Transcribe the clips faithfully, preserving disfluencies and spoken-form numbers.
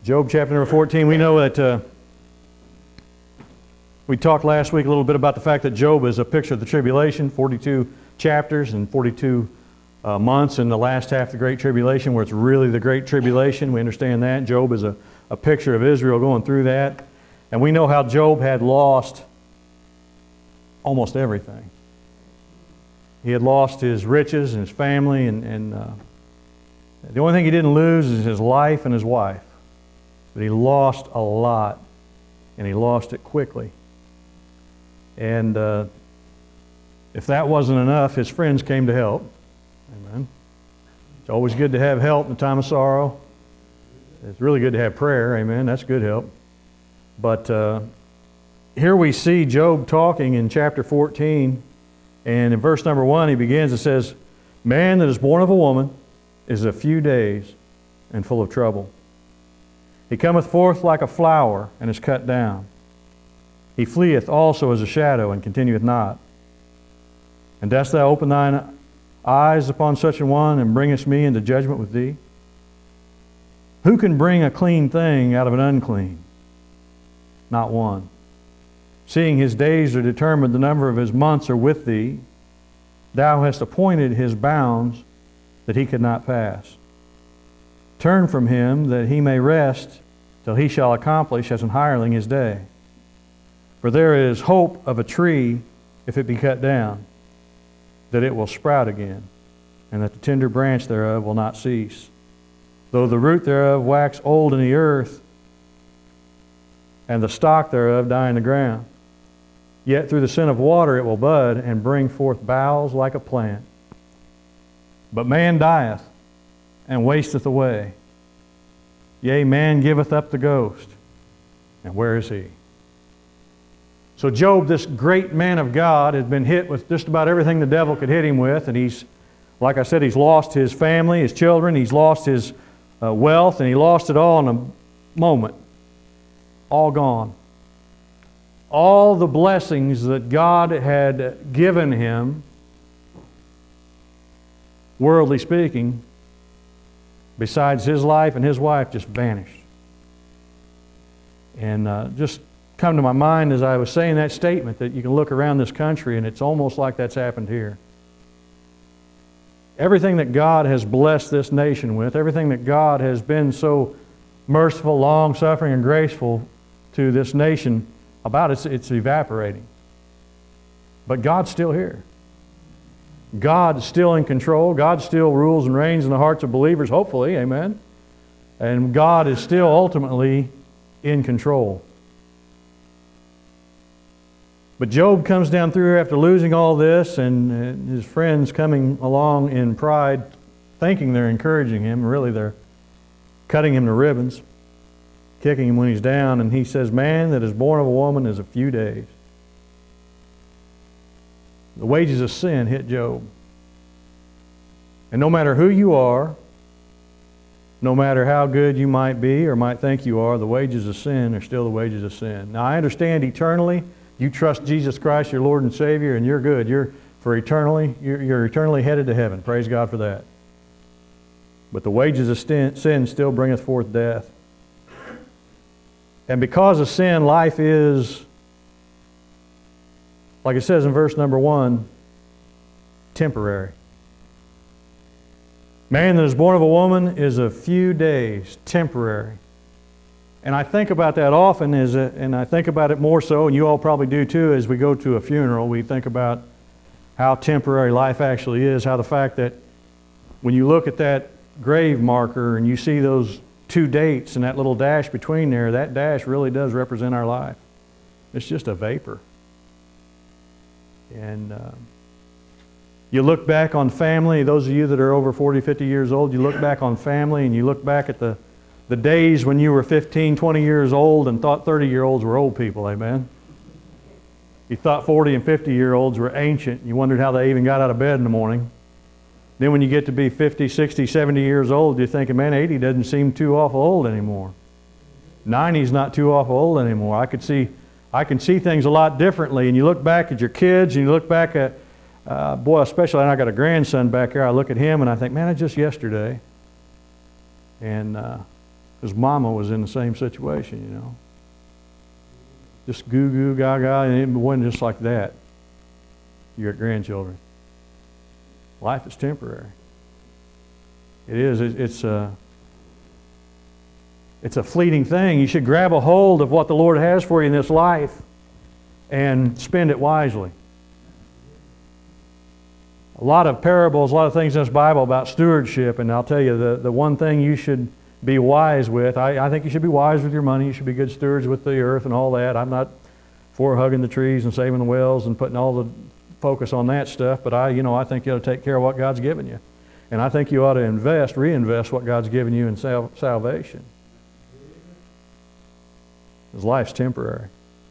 Job chapter number fourteen, we know that uh, we talked last week a little bit about the fact that Job is a picture of the tribulation, forty-two chapters and forty-two uh, months in the last half of the Great Tribulation, where it's really the Great Tribulation. We understand that. Job is a, a picture of Israel going through that. And we know how Job had lost almost everything. He had lost his riches and his family, and, and uh, the only thing he didn't lose is his life and his wife. But he lost a lot, and he lost it quickly. And uh, if that wasn't enough, his friends came to help. Amen. It's always good to have help in a time of sorrow. It's really good to have prayer. Amen. That's good help. But uh, here we see Job talking in chapter fourteen, and in verse number one he begins, it says, "Man that is born of a woman is a few days and full of trouble. He cometh forth like a flower and is cut down. He fleeth also as a shadow and continueth not. And dost thou open thine eyes upon such an one and bringest me into judgment with thee? Who can bring a clean thing out of an unclean? Not one. Seeing his days are determined, the number of his months are with thee. Thou hast appointed his bounds that he could not pass. Turn from him that he may rest till he shall accomplish as an hireling his day. For there is hope of a tree, if it be cut down, that it will sprout again, and that the tender branch thereof will not cease. Though the root thereof wax old in the earth, and the stock thereof die in the ground, yet through the sin of water it will bud and bring forth boughs like a plant. But man dieth and wasteth away. Yea, man giveth up the ghost. And where is he?" So Job, this great man of God, has been hit with just about everything the devil could hit him with. And he's, like I said, he's lost his family, his children. He's lost his uh, wealth, and he lost it all in a moment. All gone. All the blessings that God had given him, worldly speaking, besides his life and his wife, just vanished. And uh, just come to my mind as I was saying that statement that you can look around this country and it's almost like that's happened here. Everything that God has blessed this nation with, everything that God has been so merciful, long-suffering, and graceful to this nation about, it's, it's evaporating. But God's still here. God's still in control. God still rules and reigns in the hearts of believers, hopefully, amen. And God is still ultimately in control. But Job comes down through here after losing all this, and his friends coming along in pride, thinking they're encouraging him. Really, they're cutting him to ribbons, kicking him when he's down. And he says, "Man that is born of a woman is a few days." The wages of sin hit Job. And no matter who you are, no matter how good you might be or might think you are, the wages of sin are still the wages of sin. Now, I understand eternally, you trust Jesus Christ, your Lord and Savior, and you're good. You're for eternally, you're, you're eternally headed to heaven. Praise God for that. But the wages of sin still bringeth forth death. And because of sin, life is, like it says in verse number one, temporary. Man that is born of a woman is a few days, temporary. And I think about that often, as a, and I think about it more so, and you all probably do too, as we go to a funeral. We think about how temporary life actually is, how the fact that when you look at that grave marker and you see those two dates and that little dash between there, that dash really does represent our life. It's just a vapor. And uh, you look back on family, those of you that are over forty, fifty years old, you look back on family and you look back at the, the days when you were fifteen, twenty years old and thought thirty-year-olds were old people, amen? You thought forty and fifty-year-olds were ancient. You wondered how they even got out of bed in the morning. Then when you get to be fifty, sixty, seventy years old, you're thinking, man, eighty doesn't seem too awful old anymore. ninety's not too awful old anymore. I could see, I can see things a lot differently. And you look back at your kids, and you look back at, uh, boy, especially I got a grandson back here. I look at him and I think, man, it's just yesterday. And uh, His mama was in the same situation, you know. Just goo goo gaga, and it wasn't just like that. You got grandchildren. Life is temporary. It is. It's a, it's a fleeting thing. You should grab a hold of what the Lord has for you in this life and spend it wisely. A lot of parables, a lot of things in this Bible about stewardship, and I'll tell you, the, the one thing you should be wise with, I, I think you should be wise with your money. You should be good stewards with the earth and all that. I'm not for hugging the trees and saving the wells and putting all the focus on that stuff, but I, you know, I think you ought to take care of what God's given you. And I think you ought to invest, reinvest what God's given you in sal- salvation. Because life's temporary.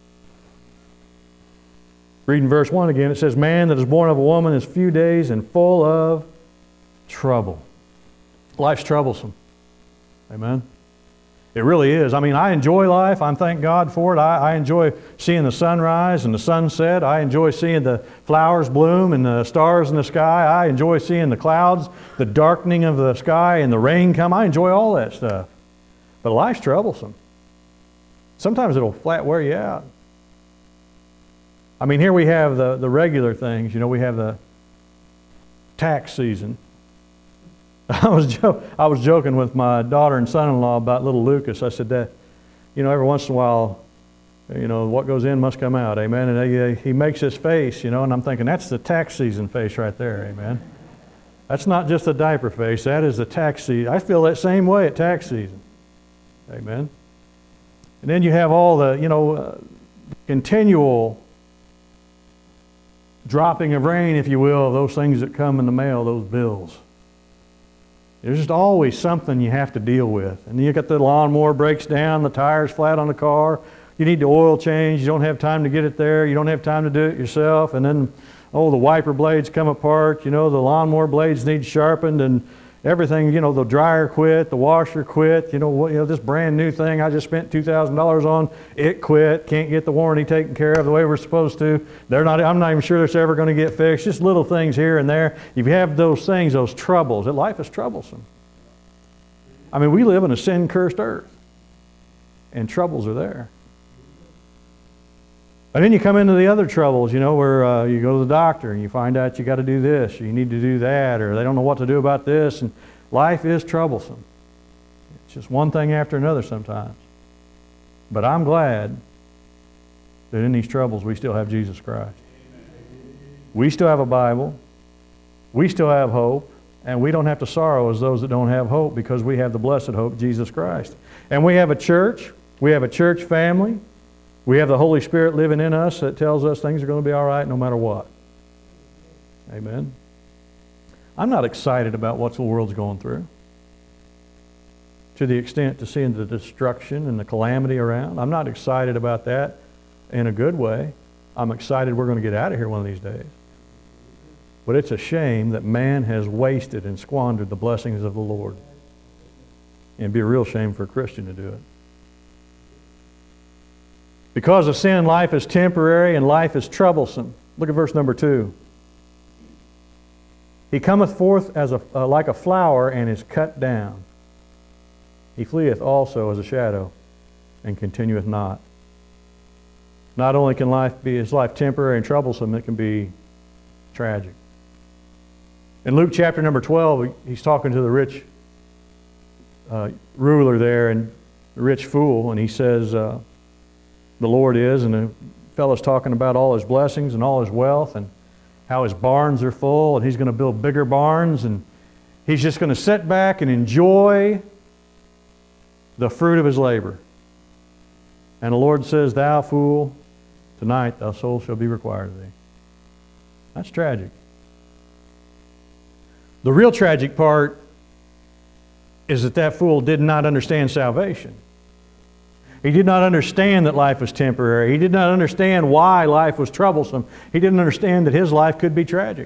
Reading verse one again, it says, man that is born of a woman is few days and full of trouble. Life's troublesome. Amen? It really is. I mean, I enjoy life. I thank God for it. I, I enjoy seeing the sunrise and the sunset. I enjoy seeing the flowers bloom and the stars in the sky. I enjoy seeing the clouds, the darkening of the sky and the rain come. I enjoy all that stuff. But life's troublesome. Sometimes it'll flat wear you out. I mean, here we have the, the regular things. You know, we have the tax season. I was jo- I was joking with my daughter and son-in-law about little Lucas. I said that, you know, every once in a while, you know, what goes in must come out, amen. And he, he makes his face, you know, and I'm thinking that's the tax season face right there, amen. That's not just a diaper face. That is the tax season. I feel that same way at tax season, amen. And then you have all the, you know, uh, continual dropping of rain, if you will, of those things that come in the mail, those bills. There's just always something you have to deal with. And you got the lawnmower breaks down, the tire's flat on the car, you need the oil change, you don't have time to get it there, you don't have time to do it yourself, and then, oh, the wiper blades come apart, you know, the lawnmower blades need sharpened, and everything, you know, the dryer quit, the washer quit, you know, what, you know, this brand new thing I just spent two thousand dollars on, it quit, can't get the warranty taken care of the way we're supposed to. They're not, I'm not even sure it's ever going to get fixed. Just little things here and there. If you have those things, those troubles, life is troublesome. I mean, we live in a sin-cursed earth, and troubles are there. And then you come into the other troubles, you know, where uh, you go to the doctor and you find out you got to do this, or you need to do that, or they don't know what to do about this, and life is troublesome. It's just one thing after another sometimes. But I'm glad that in these troubles we still have Jesus Christ. We still have a Bible. We still have hope, and we don't have to sorrow as those that don't have hope because we have the blessed hope, Jesus Christ. And we have a church. We have a church family. We have the Holy Spirit living in us that tells us things are going to be all right no matter what. Amen. I'm not excited about what the world's going through, to the extent to seeing the destruction and the calamity around. I'm not excited about that in a good way. I'm excited we're going to get out of here one of these days. But it's a shame that man has wasted and squandered the blessings of the Lord. And it'd be a real shame for a Christian to do it. Because of sin, life is temporary and life is troublesome. Look at verse number two. He cometh forth as a, uh, like a flower and is cut down. He fleeth also as a shadow and continueth not. Not only can life be his life temporary and troublesome, it can be tragic. In Luke chapter number twelve, he's talking to the rich uh, ruler there and the rich fool, and he says, uh, the Lord is, and the fellow's talking about all his blessings and all his wealth and how his barns are full, and he's going to build bigger barns, and he's just going to sit back and enjoy the fruit of his labor. And the Lord says, thou fool, tonight thy soul shall be required of thee. That's tragic. The real tragic part is that that fool did not understand salvation. He did not understand that life was temporary. He did not understand why life was troublesome. He didn't understand that his life could be tragic.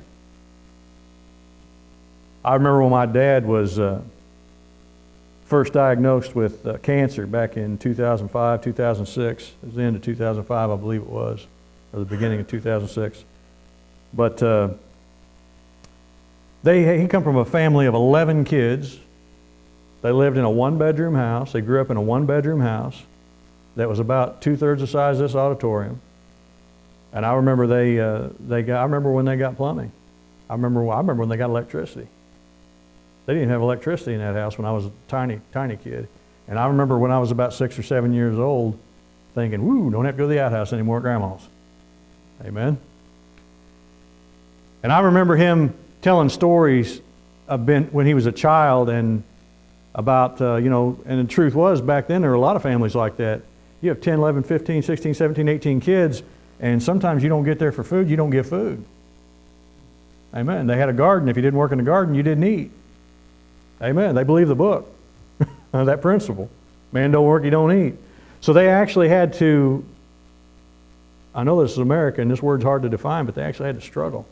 I remember when my dad was uh, first diagnosed with uh, cancer back in two thousand five, two thousand six. It was the end of two thousand five, I believe it was, or the beginning of two thousand six. But uh, they he come from a family of eleven kids. They lived in a one-bedroom house. They grew up in a one-bedroom house that was about two-thirds the size of this auditorium. And I remember they, uh, they got, I remember when they got plumbing. I remember, I remember when they got electricity. They didn't have electricity in that house when I was a tiny, tiny kid. And I remember when I was about six or seven years old thinking, woo, don't have to go to the outhouse anymore at Grandma's. Amen. And I remember him telling stories of ben, when he was a child and about, uh, you know, and the truth was back then there were a lot of families like that. You have ten, eleven, fifteen, sixteen, seventeen, eighteen kids, and sometimes you don't get there for food, you don't get food. Amen. They had a garden. If you didn't work in the garden, you didn't eat. Amen. They believed the book, that principle. Man don't work, you don't eat. So they actually had to, I know this is America and this word's hard to define, but they actually had to struggle.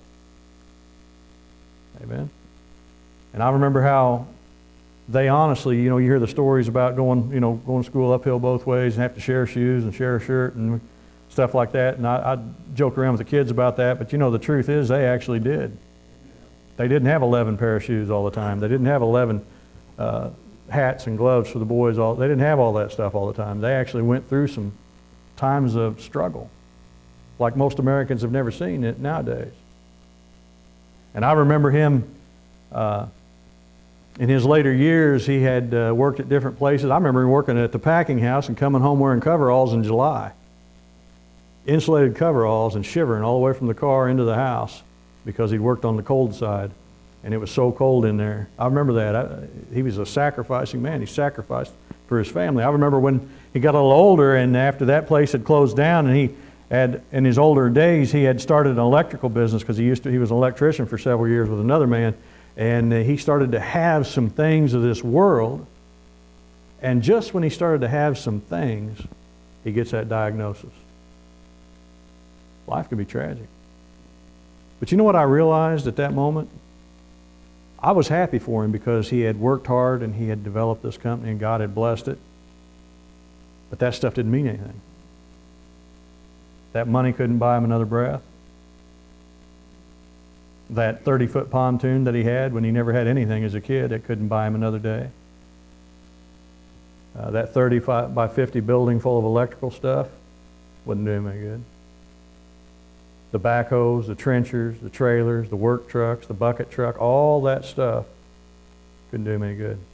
Amen. And I remember how they honestly, you know, you hear the stories about going, you know, going to school uphill both ways and have to share shoes and share a shirt and stuff like that. And I, I joke around with the kids about that, but you know, the truth is they actually did. They didn't have eleven pair of shoes all the time. They didn't have eleven uh, hats and gloves for the boys. All They didn't have all that stuff all the time. They actually went through some times of struggle, like most Americans have never seen it nowadays. And I remember him, uh, in his later years, he had uh, worked at different places. I remember him working at the packing house and coming home wearing coveralls in July. Insulated coveralls and shivering all the way from the car into the house because he'd worked on the cold side and it was so cold in there. I remember that. I, he was a sacrificing man. He sacrificed for his family. I remember when he got a little older and after that place had closed down and he had, in his older days, he had started an electrical business because he used to, he was an electrician for several years with another man. And uh, he started to have some things of this world. And just when he started to have some things, he gets that diagnosis. Life can be tragic. But you know what I realized at that moment? I was happy for him because he had worked hard and he had developed this company and God had blessed it. But that stuff didn't mean anything. That money couldn't buy him another breath. That thirty-foot pontoon that he had when he never had anything as a kid, it couldn't buy him another day. Uh, that thirty by fifty building full of electrical stuff wouldn't do him any good. The backhoes, the trenchers, the trailers, the work trucks, the bucket truck, all that stuff couldn't do him any good.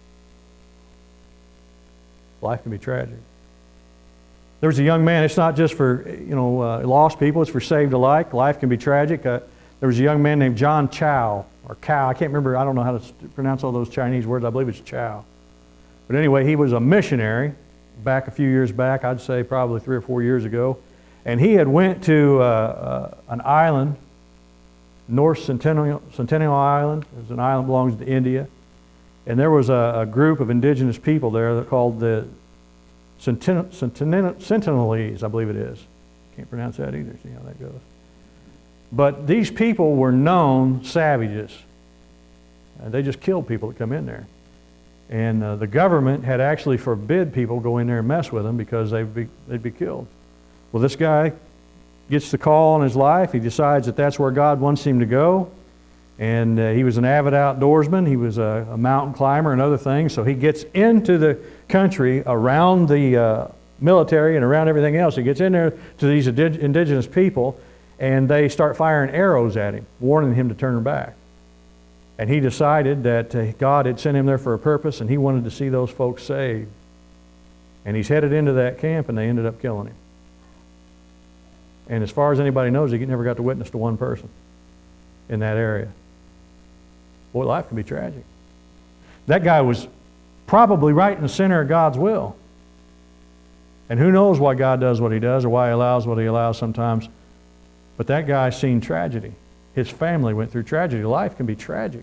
Life can be tragic. There was a young man, it's not just for, you know, uh, lost people, it's for saved alike. Life can be tragic. Uh, there was a young man named John Chow, or Cow, I can't remember, I don't know how to pronounce all those Chinese words, I believe it's Chow. But anyway, he was a missionary back a few years back, I'd say probably three or four years ago. And he had went to uh, uh, an island, North Centennial, Centennial Island. It's an island that belongs to India. And there was a, a group of indigenous people there that called the Sentinel, Sentinel, Sentinelese, I believe it is. Can't pronounce that either, see how that goes. But these people were known savages. And they just killed people that come in there. And uh, the government had actually forbid people go in there and mess with them because they'd be, they'd be killed. Well, this guy gets the call in his life. He decides that that's where God wants him to go. And uh, he was an avid outdoorsman. He was a, a mountain climber and other things. So he gets into the country around the uh, military and around everything else. He gets in there to these indigenous people, and they start firing arrows at him, warning him to turn back. And he decided that uh, God had sent him there for a purpose, and he wanted to see those folks saved. And he's headed into that camp, and they ended up killing him. And as far as anybody knows, he never got to witness to one person in that area. Boy, life can be tragic. That guy was probably right in the center of God's will. And who knows why God does what he does or why he allows what he allows sometimes. But that guy's seen tragedy. His family went through tragedy. Life can be tragic.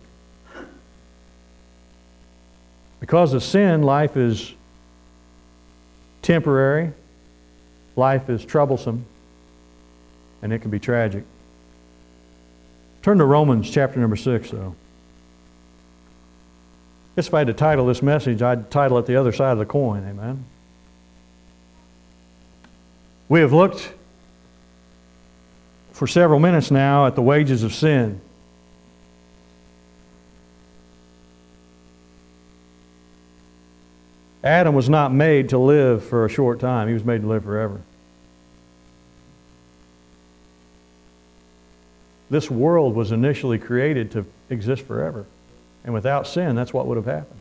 Because of sin, life is temporary. Life is troublesome. And it can be tragic. Turn to Romans chapter number six, though. I guess if I had to title this message, I'd title it The Other Side of the Coin, amen? We have looked for several minutes now at the wages of sin. Adam was not made to live for a short time. He was made to live forever. This world was initially created to exist forever. And without sin, that's what would have happened.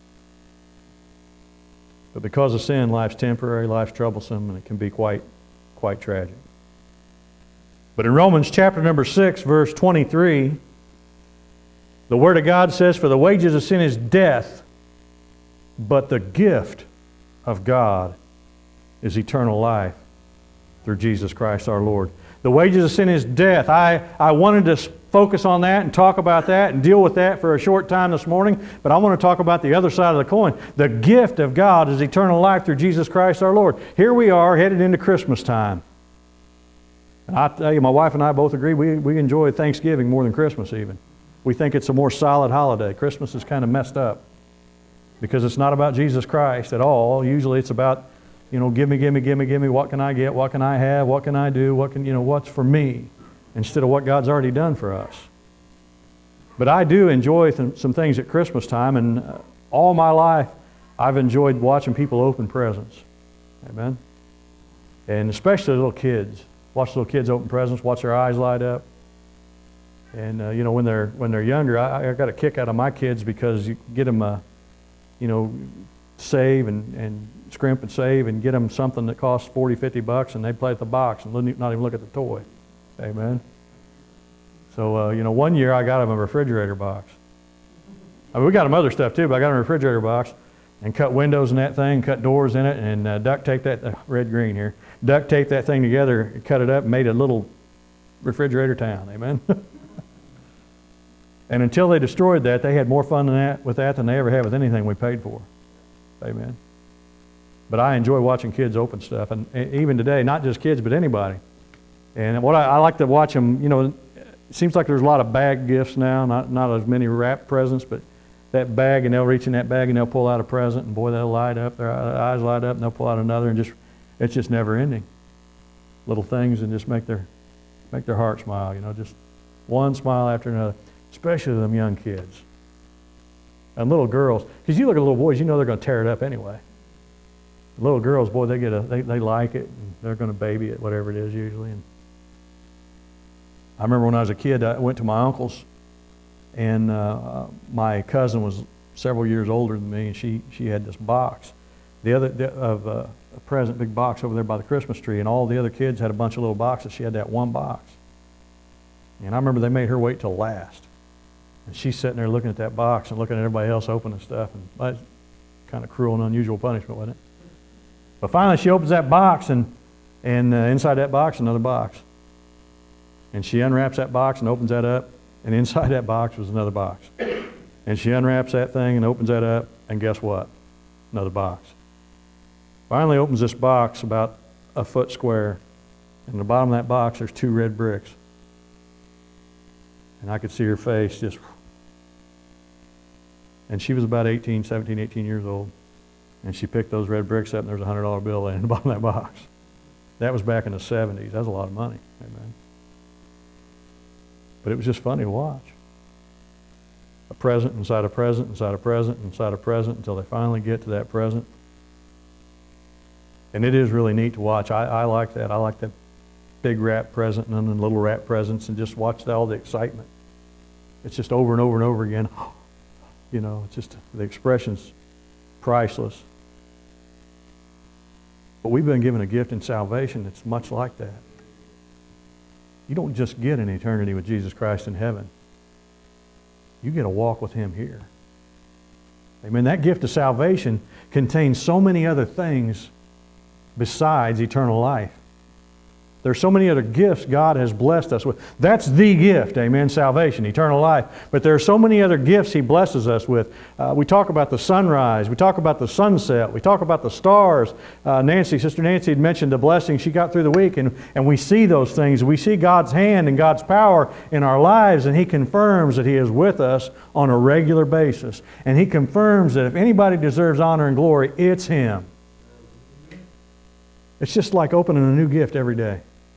But because of sin, life's temporary, life's troublesome, and it can be quite, quite tragic. But in Romans chapter number six, verse twenty-three, the Word of God says, "For the wages of sin is death, but the gift of God is eternal life through Jesus Christ our Lord." The wages of sin is death. I, I wanted to focus on that and talk about that and deal with that for a short time this morning, but I want to talk about the other side of the coin. The gift of God is eternal life through Jesus Christ our Lord. Here we are headed into Christmas time. And I tell you, my wife and I both agree we, we enjoy Thanksgiving more than Christmas even. We think it's a more solid holiday. Christmas is kind of messed up because it's not about Jesus Christ at all. Usually it's about, you know, give me, give me, give me, give me, what can I get, what can I have, what can I do, what can, you know, what's for me, instead of what God's already done for us. But I do enjoy th- some things at Christmas time, and uh, all my life I've enjoyed watching people open presents. Amen? And especially little kids. Watch little kids open presents, watch their eyes light up. And, uh, you know, when they're when they're younger, I, I got a kick out of my kids because you get them, uh, you know, save and, and scrimp and save and get them something that costs forty, fifty bucks, and they play at the box and not even look at the toy. Amen. So, uh, you know, one year I got them a refrigerator box. I mean, we got them other stuff too, but I got them a refrigerator box and cut windows in that thing, cut doors in it, and uh, duct tape that, uh, red green here, duct tape that thing together, cut it up, and made a little refrigerator town. Amen. And until they destroyed that, they had more fun than that, with that than they ever had with anything we paid for. Amen. But I enjoy watching kids open stuff, and even today, not just kids, but anybody. And what I, I like to watch them, you know, it seems like there's a lot of bag gifts now, not not as many wrapped presents, but that bag, and they'll reach in that bag and they'll pull out a present, and boy, they'll light up, their eyes light up, and they'll pull out another, and just it's just never ending. Little things, and just make their make their heart smile, you know, just one smile after another, especially them young kids and little girls. Because you look at little boys, you know they're going to tear it up anyway. Little girls, boy, they get a they, they like it, and they're going to baby it, whatever it is usually. And I remember when I was a kid, I went to my uncle's, and uh, my cousin was several years older than me, and she she had this box, the other the, of uh, a present, big box over there by the Christmas tree, and all the other kids had a bunch of little boxes. She had that one box, and I remember they made her wait till last, and she's sitting there looking at that box and looking at everybody else opening stuff, and that's kind of cruel and unusual punishment, wasn't it? But finally, she opens that box, and and uh, inside that box, another box. And she unwraps that box and opens that up, and inside that box was another box. And she unwraps that thing and opens that up, and guess what? Another box. Finally opens this box about a foot square, and at the bottom of that box there's two red bricks. And I could see her face just... And she was about eighteen, seventeen, eighteen years old. And she picked those red bricks up, and there was a one hundred dollar bill laying in the bottom of that box. That was back in the seventies. That was a lot of money. Amen. But it was just funny to watch. A present inside a present inside a present inside a present until they finally get to that present. And it is really neat to watch. I, I like that. I like that big wrap present and then the little wrap presents, and just watch all the excitement. It's just over and over and over again. You know, it's just, the expression's priceless. But we've been given a gift in salvation that's much like that. You don't just get an eternity with Jesus Christ in heaven. You get a walk with Him here. Amen. That gift of salvation contains so many other things besides eternal life. There's so many other gifts God has blessed us with. That's the gift, amen, salvation, eternal life. But there are so many other gifts He blesses us with. Uh, we talk about the sunrise. We talk about the sunset. We talk about the stars. Uh, Nancy, Sister Nancy had mentioned the blessing she got through the week, and, and we see those things. We see God's hand and God's power in our lives, and He confirms that He is with us on a regular basis. And He confirms that if anybody deserves honor and glory, it's Him. It's just like opening a new gift every day.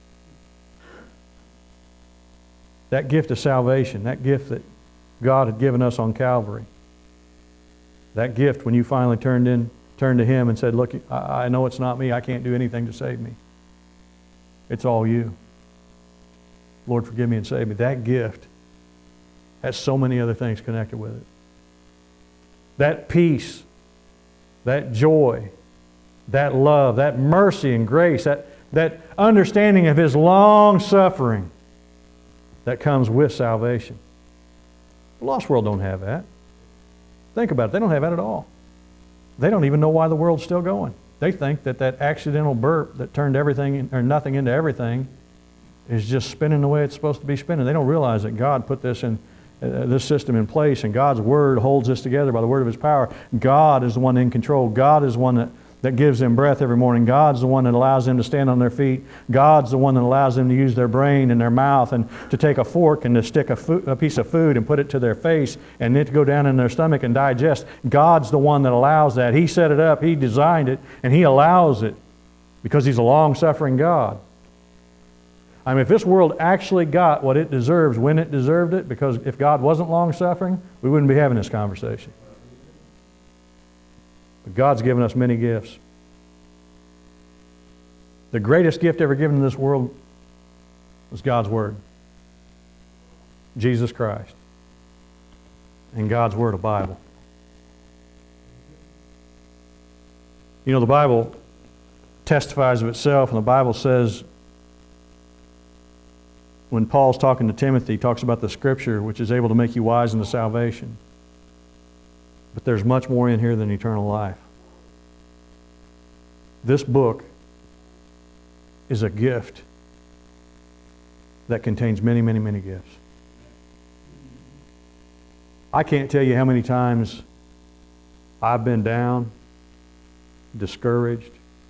That gift of salvation, that gift that God had given us on Calvary. That gift when you finally turned in turned to Him and said, look, I, I know it's not me. I can't do anything to save me. It's all you. Lord, forgive me and save me. That gift has so many other things connected with it. That peace, that joy, that love, that mercy and grace, that, that understanding of His long suffering that comes with salvation. The lost world don't have that. Think about it. They don't have that at all. They don't even know why the world's still going. They think that that accidental burp that turned everything or nothing into everything is just spinning the way it's supposed to be spinning. They don't realize that God put this in uh, this system in place, and God's Word holds this together by the word of His power. God is the one in control. God is the one that, that gives them breath every morning. God's the one that allows them to stand on their feet. God's the one that allows them to use their brain and their mouth and to take a fork and to stick a, fo- a piece of food and put it to their face and it to go down in their stomach and digest. God's the one that allows that. He set it up. He designed it, and He allows it because He's a long-suffering God. I mean, if this world actually got what it deserves when it deserved it, because if God wasn't long-suffering, we wouldn't be having this conversation. But God's given us many gifts. The greatest gift ever given to this world was God's Word. Jesus Christ. And God's Word, a Bible. You know, the Bible testifies of itself, and the Bible says, when Paul's talking to Timothy, he talks about the Scripture, which is able to make you wise unto salvation. But there's much more in here than eternal life. This book is a gift that contains many, many, many gifts. I can't tell you how many times I've been down, discouraged.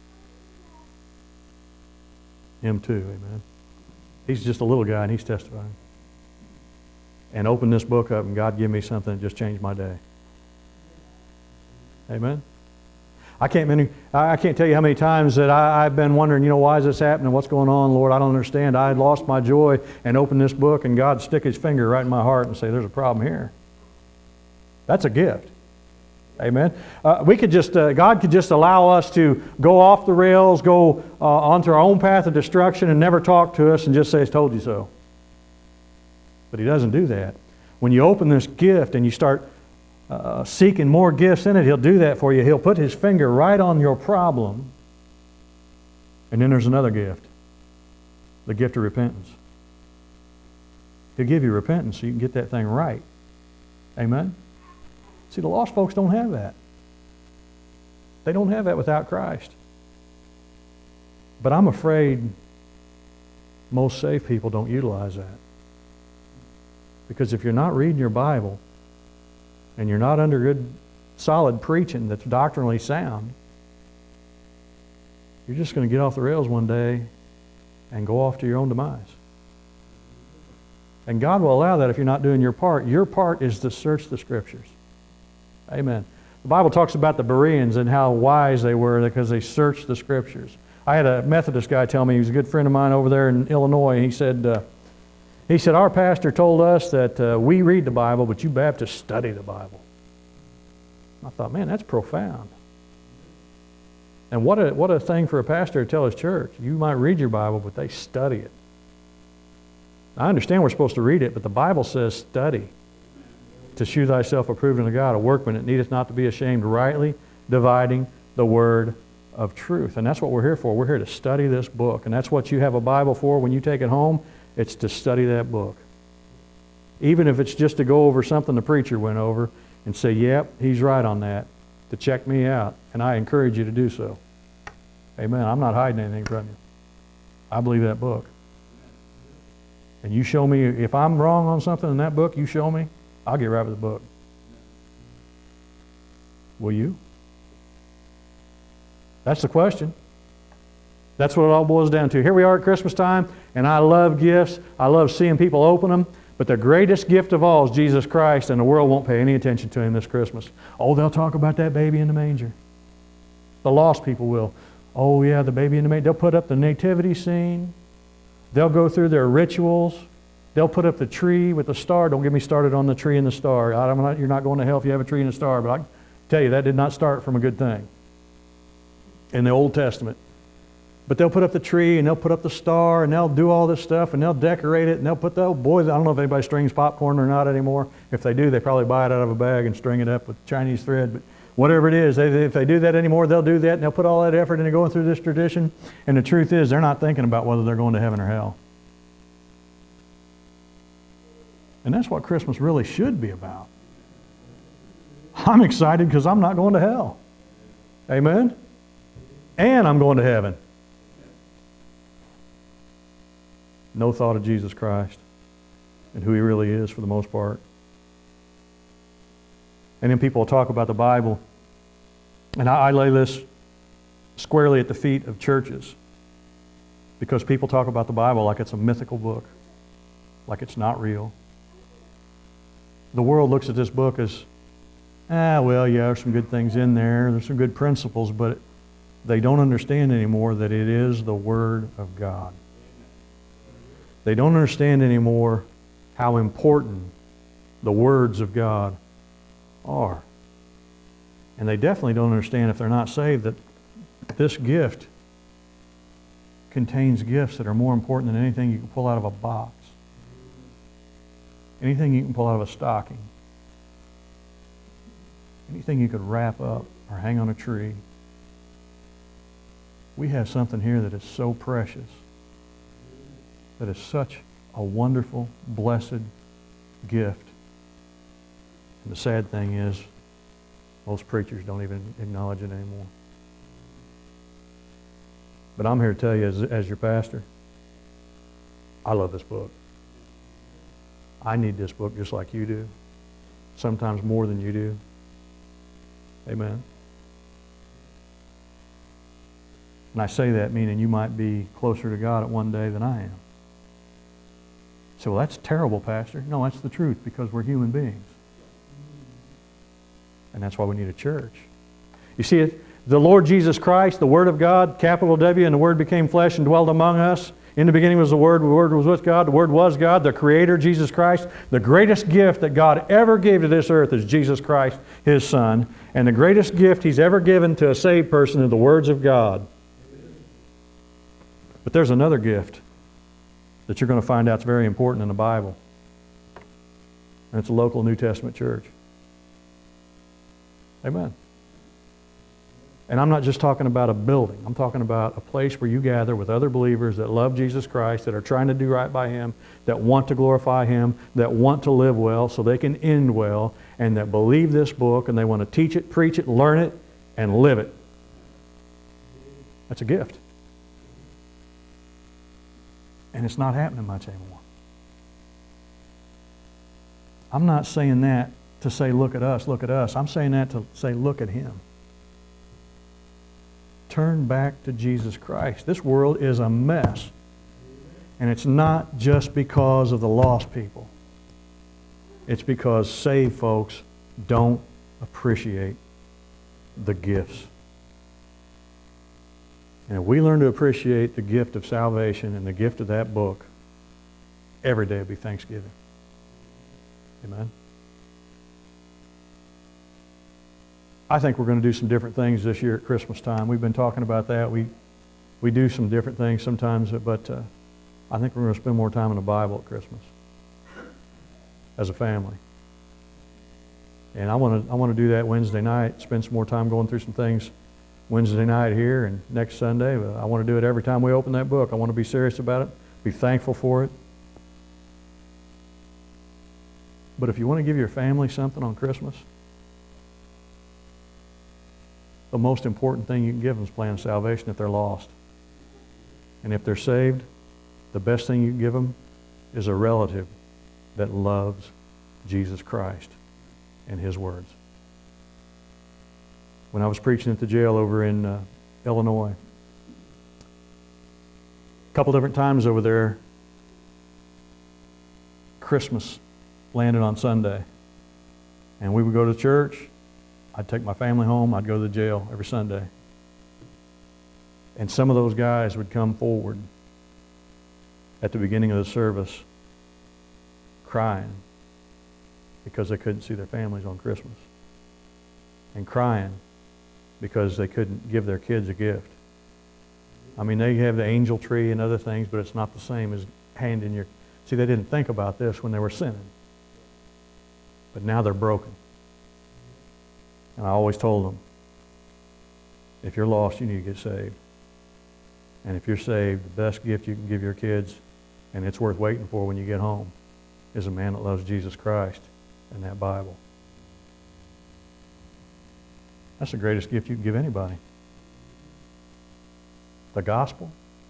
Him too, amen. He's just a little guy, and he's testifying. And opened this book up, and God gave me something that just changed my day. Amen? I can't, many, I can't tell you how many times that I, I've been wondering, you know, why is this happening? What's going on, Lord? I don't understand. I had lost my joy and opened this book, and God stick His finger right in my heart and say, there's a problem here. That's a gift. Amen. Uh, we could just, uh, God could just allow us to go off the rails, go uh, onto our own path of destruction and never talk to us and just say, I told you so. But He doesn't do that. When you open this gift and you start uh, seeking more gifts in it, He'll do that for you. He'll put His finger right on your problem. And then there's another gift. The gift of repentance. He'll give you repentance so you can get that thing right. Amen. See, the lost folks don't have that. They don't have that without Christ. But I'm afraid most saved people don't utilize that. Because if you're not reading your Bible and you're not under good, solid preaching that's doctrinally sound, you're just going to get off the rails one day and go off to your own demise. And God will allow that if you're not doing your part. Your part is to search the Scriptures. Amen. The Bible talks about the Bereans and how wise they were because they searched the Scriptures. I had a Methodist guy tell me, he was a good friend of mine over there in Illinois, and he said, uh, he said, our pastor told us that uh, we read the Bible, but you Baptists study the Bible. I thought, man, that's profound. And what a, what a thing for a pastor to tell his church. You might read your Bible, but they study it. I understand we're supposed to read it, but the Bible says study. To shew thyself approved unto God, a workman that needeth not to be ashamed, rightly dividing the word of truth. And that's what we're here for. We're here to study this book. And that's what you have a Bible for when you take it home. It's to study that book. Even if it's just to go over something the preacher went over and say, yep, he's right on that, to check me out. And I encourage you to do so. Amen. I'm not hiding anything from you. I believe that book. And you show me, if I'm wrong on something in that book, you show me, I'll get right with the book. Will you? That's the question. That's what it all boils down to. Here we are at Christmas time, and I love gifts. I love seeing people open them. But the greatest gift of all is Jesus Christ, and the world won't pay any attention to Him this Christmas. Oh, they'll talk about that baby in the manger. The lost people will. Oh, yeah, the baby in the manger. They'll put up the nativity scene. They'll go through their rituals. They'll put up the tree with the star. Don't get me started on the tree and the star. I'm not, you're not going to hell if you have a tree and a star, but I can tell you that did not start from a good thing. in the Old Testament. But they'll put up the tree, and they'll put up the star, and they'll do all this stuff, and they'll decorate it, and they'll put the, oh boy, I don't know if anybody strings popcorn or not anymore. If they do, they probably buy it out of a bag and string it up with Chinese thread. But whatever it is, they, if they do that anymore, they'll do that, and they'll put all that effort into going through this tradition. And the truth is, they're not thinking about whether they're going to heaven or hell. And that's what Christmas really should be about. I'm excited because I'm not going to hell. Amen? And I'm going to heaven. No thought of Jesus Christ and who He really is for the most part. And then people will talk about the Bible, and I, I lay this squarely at the feet of churches, because people talk about the Bible like it's a mythical book, like it's not real. The world looks at this book as, ah, well, yeah, there's some good things in there, there's some good principles, but they don't understand anymore that it is the Word of God. They don't understand anymore how important the words of God are. And they definitely don't understand, if they're not saved, that this gift contains gifts that are more important than anything you can pull out of a box. Anything you can pull out of a stocking. Anything you could wrap up or hang on a tree. We have something here that is so precious, that is such a wonderful, blessed gift. And the sad thing is, most preachers don't even acknowledge it anymore. But I'm here to tell you, as, as your pastor, I love this book. I need this book just like you do. Sometimes more than you do. Amen. And I say that meaning you might be closer to God at one day than I am. So, well, that's terrible, Pastor. No, that's the truth, because we're human beings. And that's why we need a church. You see, it, the Lord Jesus Christ, the Word of God, capital W, and the Word became flesh and dwelled among us. In the beginning was the Word, the Word was with God, the Word was God, the Creator, Jesus Christ. The greatest gift that God ever gave to this earth is Jesus Christ, His Son. And the greatest gift He's ever given to a saved person are the words of God. But there's another gift that you're going to find out is very important in the Bible. And it's a local New Testament church. Amen. And I'm not just talking about a building. I'm talking about a place where you gather with other believers that love Jesus Christ, that are trying to do right by Him, that want to glorify Him, that want to live well so they can end well, and that believe this book, and they want to teach it, preach it, learn it, and live it. That's a gift. And it's not happening much anymore. I'm not saying that to say, look at us, look at us. I'm saying that to say, look at Him. Turn back to Jesus Christ. This world is a mess. And it's not just because of the lost people. It's because saved folks don't appreciate the gifts. And if we learn to appreciate the gift of salvation and the gift of that book, every day will be Thanksgiving. Amen? I think we're going to do some different things this year at Christmas time. We've been talking about that. We we do some different things sometimes, but uh, I think we're going to spend more time in the Bible at Christmas as a family. And I want to I want to do that Wednesday night, spend some more time going through some things Wednesday night here and next Sunday. But I want to do it every time we open that book. I want to be serious about it, be thankful for it. But if you want to give your family something on Christmas, the most important thing you can give them is plan of salvation if they're lost. And if they're saved, the best thing you can give them is a relative that loves Jesus Christ and His words. When I was preaching at the jail over in uh, Illinois, a couple different times over there, Christmas landed on Sunday. And we would go to church. I'd take my family home. I'd go to the jail every Sunday. And some of those guys would come forward at the beginning of the service crying because they couldn't see their families on Christmas. And crying because they couldn't give their kids a gift. I mean, they have the angel tree and other things, but it's not the same as handing your... See, they didn't think about this when they were sinning. But now they're broken. And I always told them, if you're lost, you need to get saved. And if you're saved, the best gift you can give your kids, and it's worth waiting for when you get home, is a man that loves Jesus Christ and that Bible. That's the greatest gift you can give anybody. The gospel.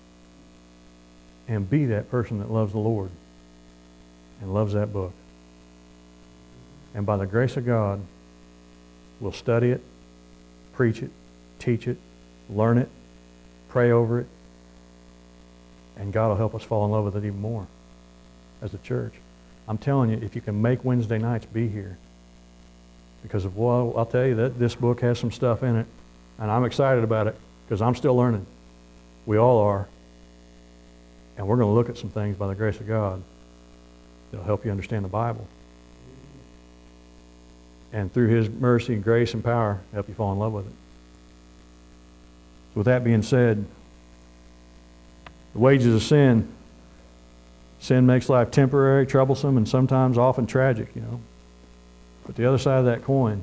And be that person that loves the Lord and loves that book. And by the grace of God, we'll study it, preach it, teach it, learn it, pray over it, and God will help us fall in love with it even more as a church. I'm telling you, if you can make Wednesday nights, be here. Because of, well, I'll tell you that this book has some stuff in it, and I'm excited about it because I'm still learning. We all are. And we're going to look at some things by the grace of God that'll help you understand the Bible. And through His mercy and grace and power, help you fall in love with it. So with that being said, the wages of sin, sin makes life temporary, troublesome, and sometimes often tragic, you know. But the other side of that coin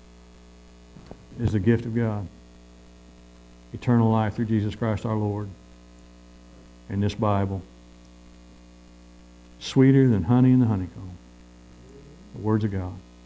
is the gift of God. Eternal life through Jesus Christ our Lord. In this Bible. Sweeter than honey in the honeycomb. The words of God.